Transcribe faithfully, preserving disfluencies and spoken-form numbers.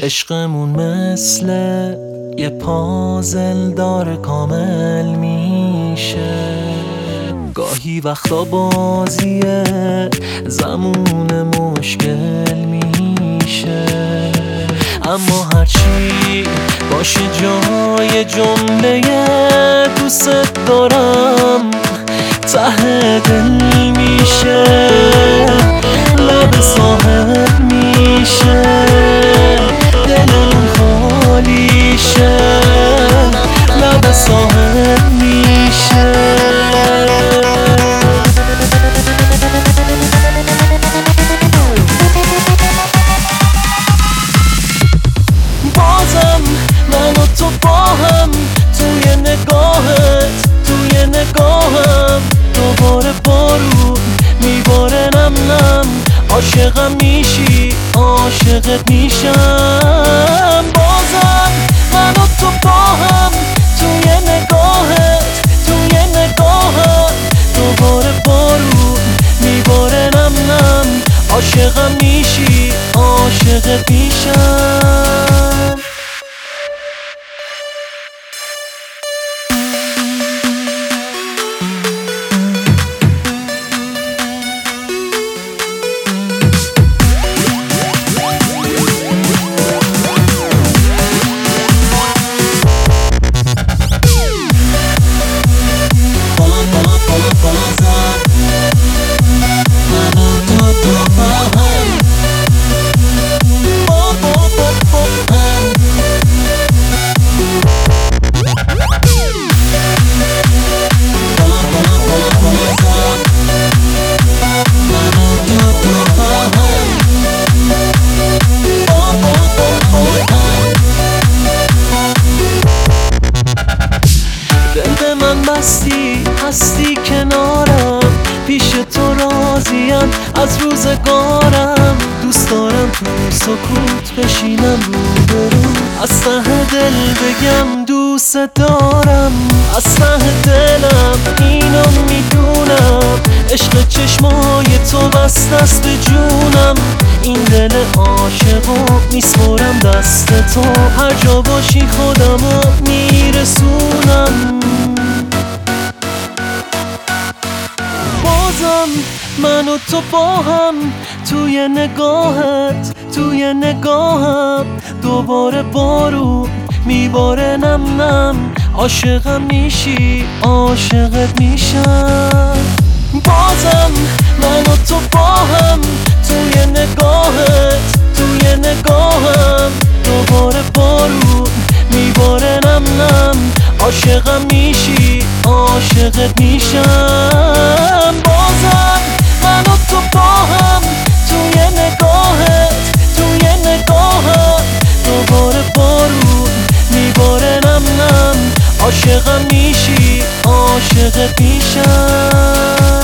عشقمون مثل یه پازل داره کامل میشه، گاهی وقتا بازیه زمون مشکل میشه، اما هرچی باشه جای جمله دوست دارم ته دل میشه، لب ساحل میشه، دلم خالی شه، لب ساحل میشه. بازم من و تو با هم توی نگاهت، توی نگاهم دوباره بارون میباره نم نم، عاشقم میشی عاشقت میشم. بازم من و تو با هم توی نگاهت، توی نگاهم دوباره بارون میباره نم نم، عاشقم میشی عاشقت میشم. هستی هستی کنارم، پیش تو راضیم از روزگارم، دوست دارم تو سکوت بشینم روبرو، از ته دل بگم دوست دارم، از ته دلم اینو میدونم، عشق چشمای تو بسته است به جونم، این دل عاشقو میسپرم دست تو، هر جا باشی خودمو میرسونم. بازم من و تو با هم توی نگاهت، توی نگاهم دوباره بارون میباره نم نم، عاشقم میشی عاشقت میشم. بازم من و تو با هم توی نگاهت، توی نگاهم دوباره بارون میباره نم نم، عاشقم میشی عاشقت میشم. بازم من و تو با هم توی نگاهت، توی نگاهم دوباره بارون میباره نم نم، عاشقم میشی عاشقت میشم.